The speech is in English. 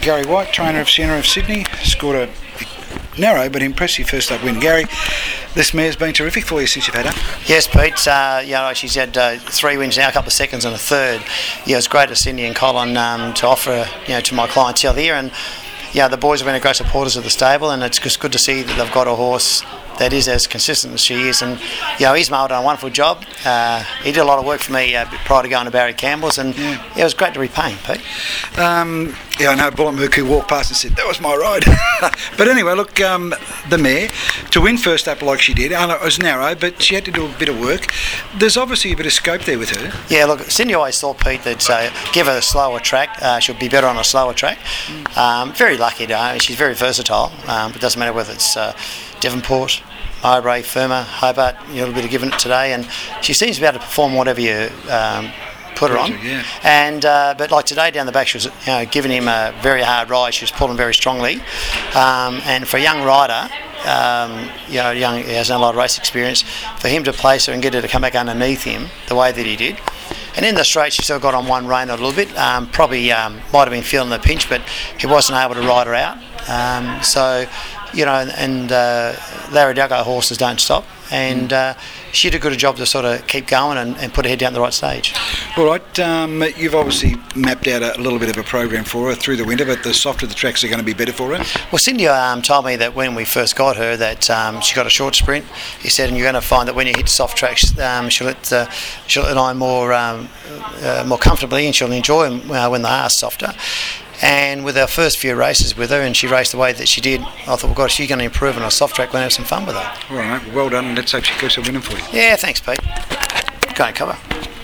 Gary White, trainer of Sienna of Sydney, scored a narrow but impressive first up win. Gary, this mare's been terrific for you since you've had her. Yes, Pete. She's had 3 wins now, a couple of seconds and a third. Yeah, it's great to Cindy and Colin to offer to my clientele here, and the boys have been great supporters of the stable, and it's just good to see that they've got a horse that is as consistent as she is. And Ismail done a wonderful job. He did a lot of work for me prior to going to Barry Campbell's, and it was great to repay him, Pete. I know Bullock who walked past and said that was my ride. But anyway, look, the mare to win first up like she did, I know it was narrow, but she had to do a bit of work. There's obviously a bit of scope there with her. Yeah, look, Cindy always thought, Pete, that give her a slower track, she'll be better on a slower track. Very lucky to her. She's very versatile. It doesn't matter whether it's Devonport, Mowbray, Firma, Hobart, a little bit of giving it today, and she seems to be able to perform whatever you put her on. Yeah. And but like today down the back, she was giving him a very hard ride. She was pulling very strongly, and for a young rider, he has a lot of race experience, for him to place her and get her to come back underneath him the way that he did. And in the straight, she still got on one rein a little bit. Probably might have been feeling the pinch, but he wasn't able to ride her out. Larry Duggo horses don't stop, and she did a good job to sort of keep going and put her head down the right stage. All right, you've obviously mapped out a little bit of a program for her through the winter, but the softer the tracks are going to be better for her. Well, Cindy told me that when we first got her that she got a short sprint. He said, and you're going to find that when you hit soft tracks, she'll let line more comfortably, and she'll enjoy them when they are softer. And with our first few races with her, and she raced the way that she did, I thought, well, God, she's going to improve on a soft track. We're going to have some fun with her. All right, well done, and let's hope she keeps a winning for you. Yeah, thanks, Pete. Go and cover.